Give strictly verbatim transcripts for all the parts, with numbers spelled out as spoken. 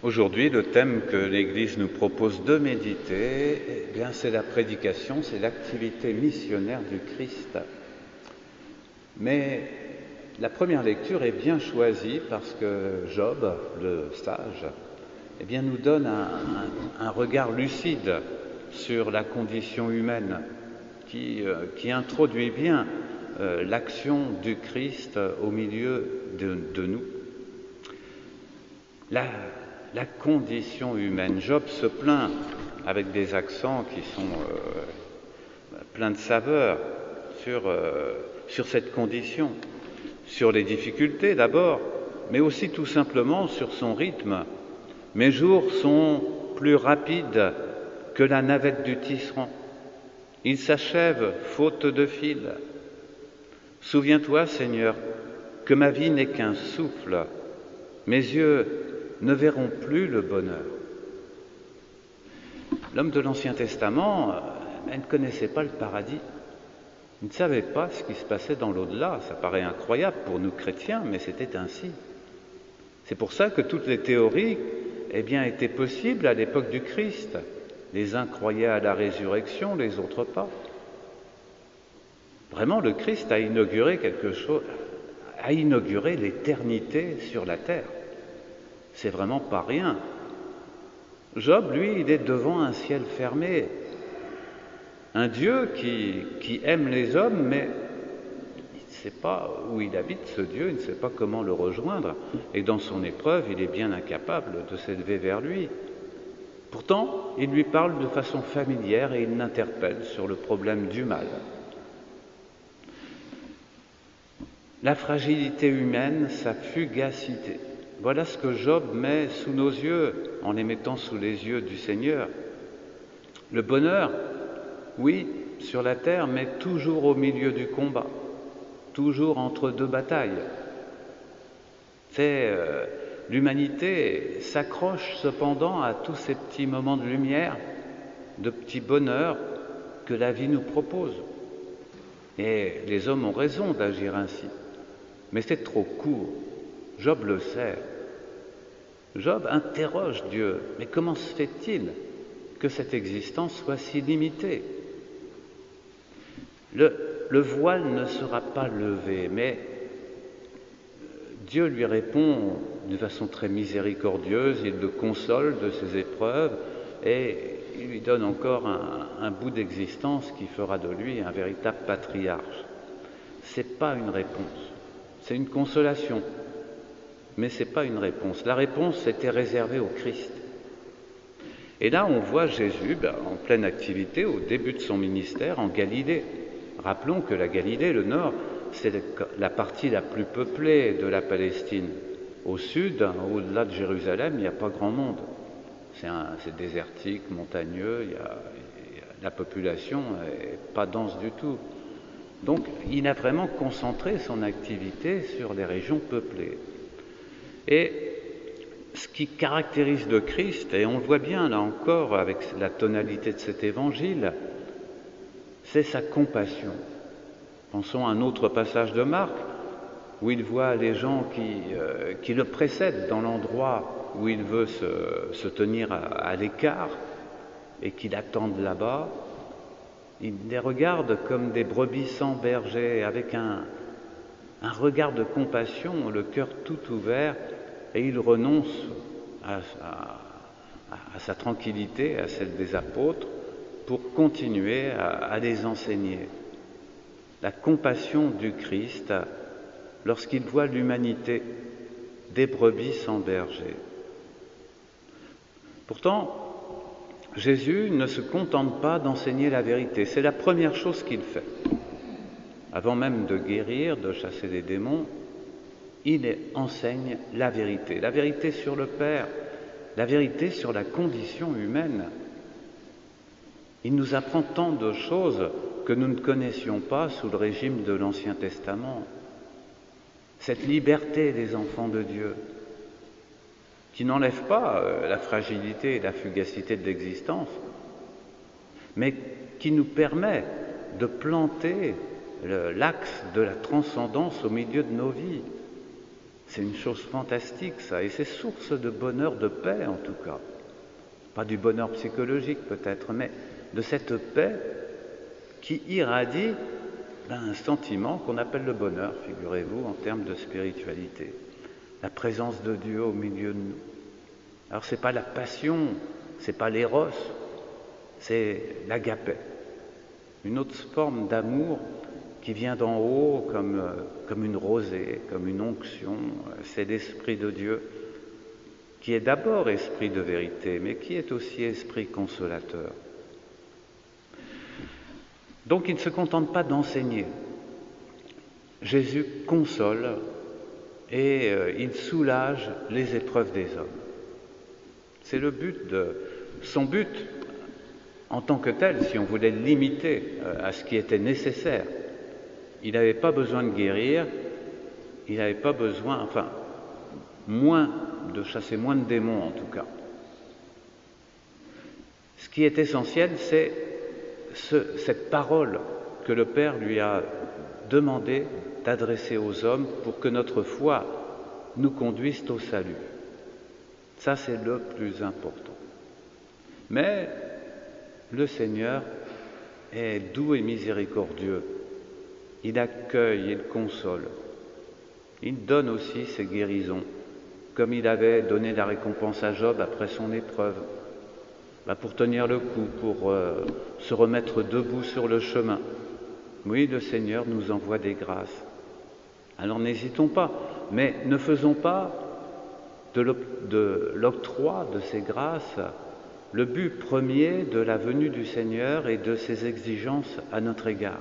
Aujourd'hui, le thème que l'Église nous propose de méditer, eh bien, c'est la prédication, c'est l'activité missionnaire du Christ. Mais la première lecture est bien choisie parce que Job, le sage, eh bien, nous donne un, un, un regard lucide sur la condition humaine qui, euh, qui introduit bien euh, l'action du Christ au milieu de, de nous. La, la condition humaine. Job se plaint avec des accents qui sont euh, pleins de saveur sur, euh, sur cette condition, sur les difficultés d'abord, mais aussi tout simplement sur son rythme. Mes jours sont plus rapides que la navette du tisserand. Ils s'achèvent faute de fil. Souviens-toi, Seigneur, que ma vie n'est qu'un souffle. Mes yeux ne verront plus le bonheur. L'homme de l'Ancien Testament euh, ne connaissait pas le paradis. Il ne savait pas ce qui se passait dans l'au-delà. Ça paraît incroyable pour nous chrétiens, mais c'était ainsi. C'est pour ça que toutes les théories eh bien, étaient possibles à l'époque du Christ. Les uns croyaient à la résurrection, les autres pas. Vraiment, le Christ a inauguré quelque chose, a inauguré l'éternité sur la terre. C'est vraiment pas rien. Job, lui, il est devant un ciel fermé. Un Dieu qui, qui aime les hommes, mais il ne sait pas où il habite, ce Dieu, il ne sait pas comment le rejoindre. Et dans son épreuve, il est bien incapable de s'élever vers lui. Pourtant, il lui parle de façon familière et il l'interpelle sur le problème du mal. La fragilité humaine, sa fugacité. Voilà ce que Job met sous nos yeux en les mettant sous les yeux du Seigneur. Le bonheur, oui, sur la terre, mais toujours au milieu du combat, toujours entre deux batailles. C'est, euh, l'humanité s'accroche cependant à tous ces petits moments de lumière, de petits bonheurs que la vie nous propose. Et les hommes ont raison d'agir ainsi. Mais c'est trop court. Job le sait. Job interroge Dieu. Mais comment se fait-il que cette existence soit si limitée ? Le, le voile ne sera pas levé, mais Dieu lui répond de façon très miséricordieuse, il le console de ses épreuves et il lui donne encore un, un bout d'existence qui fera de lui un véritable patriarche. Ce n'est pas une réponse, c'est une consolation, mais ce n'est pas une réponse. La réponse était réservée au Christ. Et là, on voit Jésus ben, en pleine activité au début de son ministère en Galilée. Rappelons que la Galilée, le nord, c'est la partie la plus peuplée de la Palestine. Au sud, au-delà de Jérusalem, il n'y a pas grand monde. C'est, un, c'est désertique, montagneux, il y a, il y a, la population n'est pas dense du tout. Donc, il a vraiment concentré son activité sur les régions peuplées. Et ce qui caractérise le Christ, et on le voit bien là encore avec la tonalité de cet évangile, c'est sa compassion. Pensons à un autre passage de Marc, où il voit les gens qui, euh, qui le précèdent dans l'endroit où il veut se, se tenir à, à l'écart et qui l'attendent là-bas. Il les regarde comme des brebis sans berger, avec un, un regard de compassion, le cœur tout ouvert, et il renonce à, à, à sa tranquillité, à celle des apôtres, pour continuer à, à les enseigner. La compassion du Christ lorsqu'il voit l'humanité des brebis sans berger. Pourtant, Jésus ne se contente pas d'enseigner la vérité. C'est la première chose qu'il fait. Avant même de guérir, de chasser les démons, il enseigne la vérité. La vérité sur le Père, la vérité sur la condition humaine. Il nous apprend tant de choses que nous ne connaissions pas sous le régime de l'Ancien Testament. Cette liberté des enfants de Dieu, qui n'enlève pas euh, la fragilité et la fugacité de l'existence, mais qui nous permet de planter le, l'axe de la transcendance au milieu de nos vies. C'est une chose fantastique, ça, et c'est source de bonheur, de paix en tout cas. Pas du bonheur psychologique peut-être, mais de cette paix qui irradie un sentiment qu'on appelle le bonheur, figurez-vous, en termes de spiritualité. La présence de Dieu au milieu de nous. Alors c'est pas la passion, c'est pas l'éros, c'est l'agapé. Une autre forme d'amour qui vient d'en haut comme, comme une rosée, comme une onction. C'est l'Esprit de Dieu qui est d'abord esprit de vérité, mais qui est aussi esprit consolateur. Donc il ne se contente pas d'enseigner. Jésus console et euh, il soulage les épreuves des hommes. C'est le but de son but en tant que tel, si on voulait le limiter euh, à ce qui était nécessaire. Il n'avait pas besoin de guérir, il n'avait pas besoin, enfin, moins de chasser moins de démons en tout cas. Ce qui est essentiel, c'est ce, cette parole que le Père lui a demandé d'adresser aux hommes pour que notre foi nous conduise au salut. Ça, c'est le plus important. Mais le Seigneur est doux et miséricordieux. Il accueille, il console. Il donne aussi ses guérisons, comme il avait donné la récompense à Job après son épreuve, bah pour tenir le coup, pour euh, se remettre debout sur le chemin. Oui, le Seigneur nous envoie des grâces. Alors n'hésitons pas, mais ne faisons pas de l'octroi de ces grâces le but premier de la venue du Seigneur et de ses exigences à notre égard.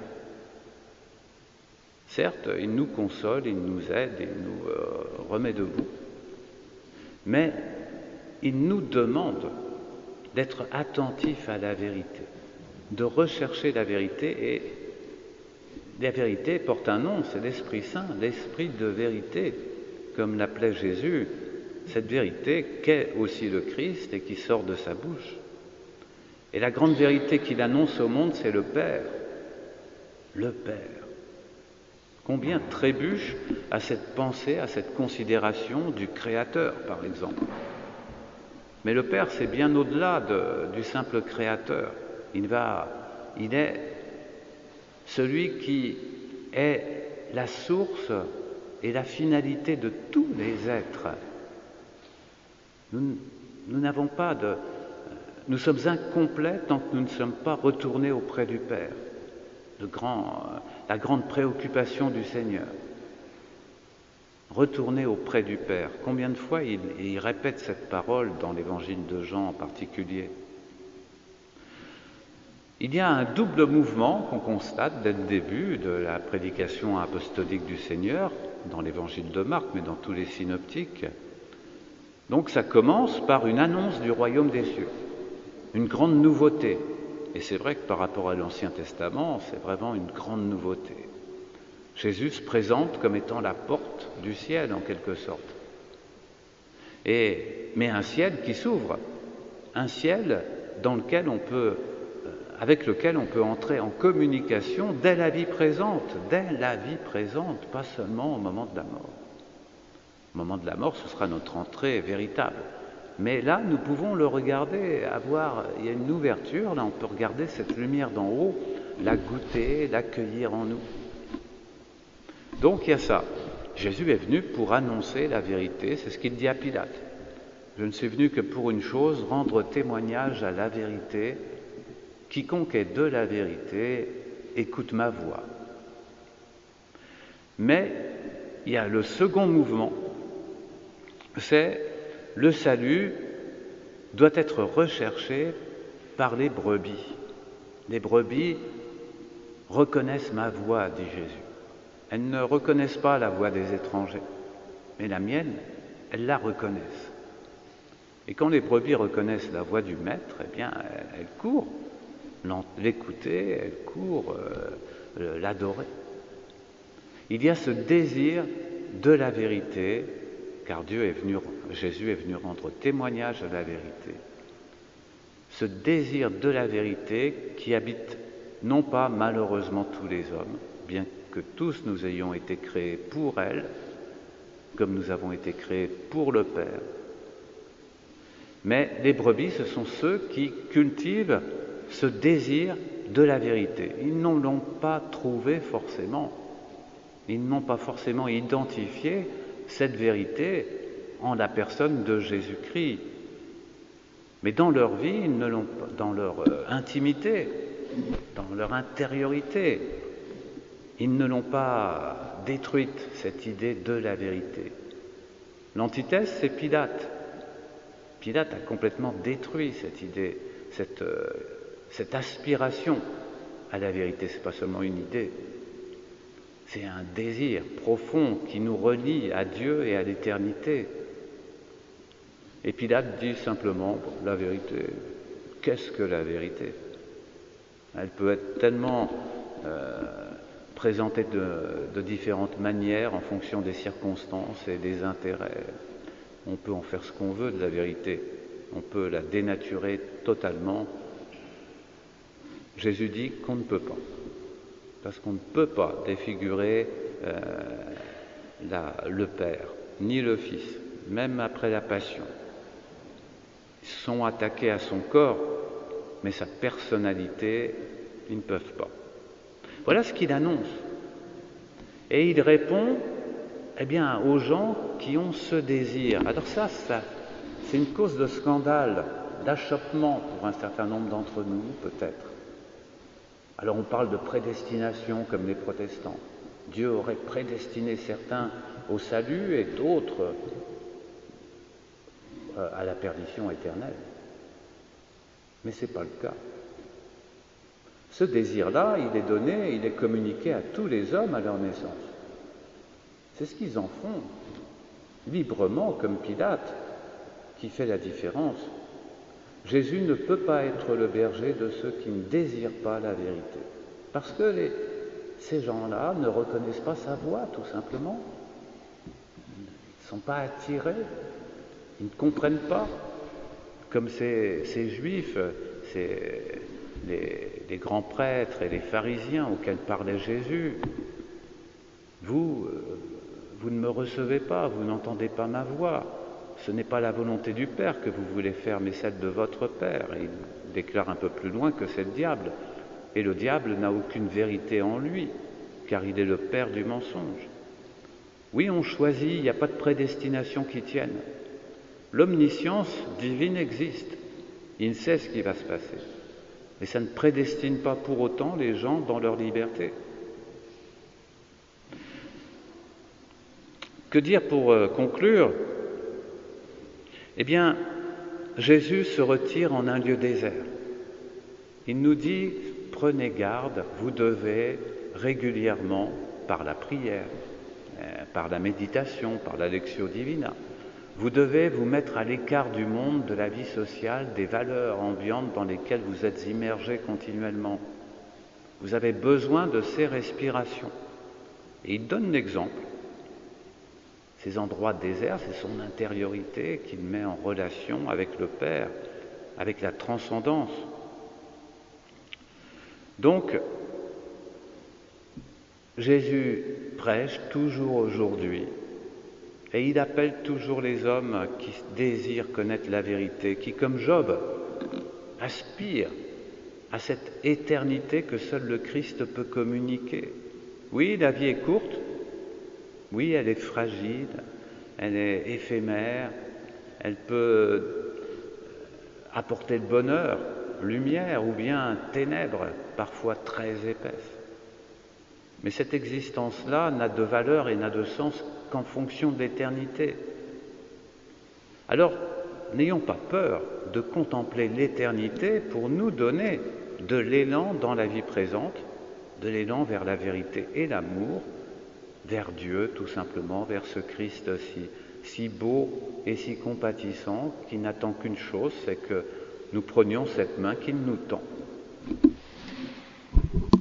Certes, il nous console, il nous aide, il nous euh, remet debout, mais il nous demande d'être attentifs à la vérité, de rechercher la vérité, et la vérité porte un nom, c'est l'Esprit Saint, l'Esprit de vérité, comme l'appelait Jésus, cette vérité qu'est aussi le Christ et qui sort de sa bouche. Et la grande vérité qu'il annonce au monde, c'est le Père, le Père. Combien trébuchent à cette pensée, à cette considération du Créateur, par exemple. Mais le Père, c'est bien au-delà de, du simple Créateur. Il va, il est celui qui est la source et la finalité de tous les êtres. Nous, nous n'avons pas de... Nous sommes incomplets tant que nous ne sommes pas retournés auprès du Père. Le grand, la grande préoccupation du Seigneur. Retourner auprès du Père. Combien de fois il, il répète cette parole dans l'évangile de Jean en particulier. Il y a un double mouvement qu'on constate dès le début de la prédication apostolique du Seigneur, dans l'évangile de Marc, mais dans tous les synoptiques. Donc ça commence par une annonce du royaume des cieux, une grande nouveauté. Et c'est vrai que par rapport à l'Ancien Testament, c'est vraiment une grande nouveauté. Jésus se présente comme étant la porte du ciel, en quelque sorte. Et, mais un ciel qui s'ouvre, un ciel dans lequel on peut, avec lequel on peut entrer en communication dès la vie présente, dès la vie présente, pas seulement au moment de la mort. Au moment de la mort, ce sera notre entrée véritable. Mais là, nous pouvons le regarder, avoir, il y a une ouverture, là on peut regarder cette lumière d'en haut, la goûter, l'accueillir en nous. Donc il y a ça. Jésus est venu pour annoncer la vérité, c'est ce qu'il dit à Pilate. Je ne suis venu que pour une chose, rendre témoignage à la vérité. Quiconque est de la vérité, écoute ma voix. Mais il y a le second mouvement, c'est le salut doit être recherché par les brebis. Les brebis reconnaissent ma voix, dit Jésus. Elles ne reconnaissent pas la voix des étrangers, mais la mienne, elles la reconnaissent. Et quand les brebis reconnaissent la voix du maître, eh bien, elles courent l'écouter, elles courent euh, l'adorer. Il y a ce désir de la vérité, car Dieu est venu, Jésus est venu rendre témoignage à la vérité. Ce désir de la vérité qui habite non pas malheureusement tous les hommes, bien que tous nous ayons été créés pour elle, comme nous avons été créés pour le Père. Mais les brebis, ce sont ceux qui cultivent ce désir de la vérité. Ils ne l'ont pas trouvé forcément. Ils n'ont pas forcément identifié cette vérité en la personne de Jésus-Christ. Mais dans leur vie, ils ne l'ont pas, dans leur euh, intimité, dans leur intériorité, ils ne l'ont pas détruite, cette idée de la vérité. L'antithèse, c'est Pilate. Pilate a complètement détruit cette idée, cette, euh, cette aspiration à la vérité. Ce n'est pas seulement une idée, c'est un désir profond qui nous relie à Dieu et à l'éternité. Et Pilate dit simplement, bon, la vérité, qu'est-ce que la vérité? Elle peut être tellement euh, présentée de, de différentes manières en fonction des circonstances et des intérêts. On peut en faire ce qu'on veut de la vérité, on peut la dénaturer totalement. Jésus dit qu'on ne peut pas, parce qu'on ne peut pas défigurer euh, la, le Père, ni le Fils, même après la Passion. Ils sont attaqués à son corps, mais sa personnalité, ils ne peuvent pas. Voilà ce qu'il annonce. Et il répond eh bien, aux gens qui ont ce désir. Alors ça, ça c'est une cause de scandale, d'achoppement pour un certain nombre d'entre nous, peut-être. Alors on parle de prédestination comme les protestants. Dieu aurait prédestiné certains au salut et d'autres euh, à la perdition éternelle. Mais ce n'est pas le cas. Ce désir-là, il est donné, il est communiqué à tous les hommes à leur naissance. C'est ce qu'ils en font, librement, comme Pilate, qui fait la différence. Jésus ne peut pas être le berger de ceux qui ne désirent pas la vérité. Parce que les, ces gens-là ne reconnaissent pas sa voix, tout simplement. Ils ne sont pas attirés, ils ne comprennent pas. Comme ces, ces Juifs, ces, les, les grands prêtres et les pharisiens auxquels parlait Jésus. Vous, vous ne me recevez pas, vous n'entendez pas ma voix. Ce n'est pas la volonté du Père que vous voulez faire, mais celle de votre Père. Et il déclare un peu plus loin que c'est le diable. Et le diable n'a aucune vérité en lui, car il est le père du mensonge. Oui, on choisit, il n'y a pas de prédestination qui tienne. L'omniscience divine existe. Il sait ce qui va se passer. Mais ça ne prédestine pas pour autant les gens dans leur liberté. Que dire pour euh, conclure ? Eh bien, Jésus se retire en un lieu désert. Il nous dit, prenez garde, vous devez régulièrement, par la prière, euh, par la méditation, par la lectio divina, vous devez vous mettre à l'écart du monde, de la vie sociale, des valeurs ambiantes dans lesquelles vous êtes immergés continuellement. Vous avez besoin de ces respirations. Et il donne l'exemple. Ces endroits déserts, c'est son intériorité qu'il met en relation avec le Père, avec la transcendance. Donc, Jésus prêche toujours aujourd'hui et il appelle toujours les hommes qui désirent connaître la vérité, qui, comme Job, aspirent à cette éternité que seul le Christ peut communiquer. Oui, la vie est courte. Oui, elle est fragile, elle est éphémère, elle peut apporter le bonheur, lumière ou bien ténèbres, parfois très épaisses. Mais cette existence-là n'a de valeur et n'a de sens qu'en fonction de l'éternité. Alors, n'ayons pas peur de contempler l'éternité pour nous donner de l'élan dans la vie présente, de l'élan vers la vérité et l'amour, vers Dieu tout simplement, vers ce Christ si, si beau et si compatissant, qui n'attend qu'une chose, c'est que nous prenions cette main qu'il nous tend.